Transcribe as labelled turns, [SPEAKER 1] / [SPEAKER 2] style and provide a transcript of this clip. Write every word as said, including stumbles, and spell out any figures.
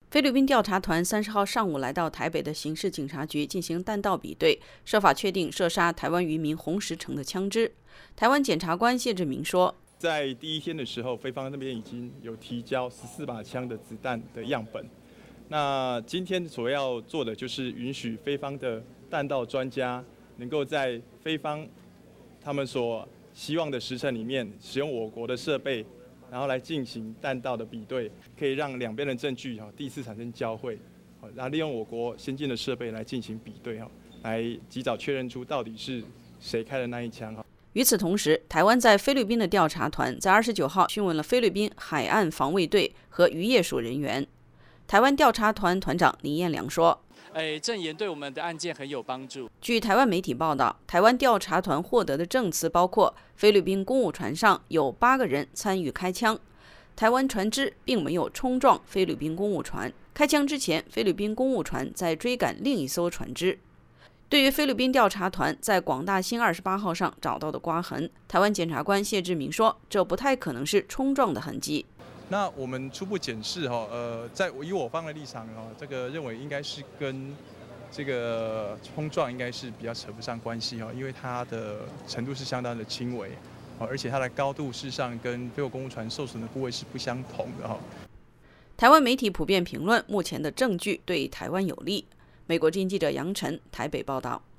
[SPEAKER 1] 菲律宾调查团三十号上午来到台北的刑事警察局进行弹道比对，设法确定射杀台湾渔民洪石成的枪支。台湾检察官谢志明说，
[SPEAKER 2] 在第一天的时候，菲方那边已经有提交十四把枪的子弹的样本。那今天所要做的就是允许菲方的弹道专家能够在菲方他们所希望的时辰里面，使用我国的设备，然后来进行弹道的比对，可以让两边的证据第一次产生交汇，然后利用我国先进的设备来进行比对，来及早确认出到底是谁开的那一枪。
[SPEAKER 1] 与此同时，台湾在菲律宾的调查团在二十九号讯问了菲律宾海岸防卫队和渔业署人员。台湾调查团团长倪彦良说：“
[SPEAKER 3] 哎，证言对我们的案件很有帮助。”
[SPEAKER 1] 据台湾媒体报道，台湾调查团获得的证词包括菲律宾公务船上有八个人参与开枪，台湾船只并没有冲撞菲律宾公务船，开枪之前，菲律宾公务船在追赶另一艘船只。对于菲律宾调查团在广大兴二十八号上找到的刮痕，台湾检察官谢志明说，这不太可能是冲撞的痕迹。
[SPEAKER 2] 那我们初步检视哈，呃，在以我方的立场哈，这个认为应该是跟这个冲撞应该是比较扯不上关系哈，因为它的程度是相当的轻微，而且它的高度事实上跟菲国公务船受损的部位是不相同的哈。
[SPEAKER 1] 台湾媒体普遍评论，目前的证据对台湾有利。美国之音记者杨晨台北报道。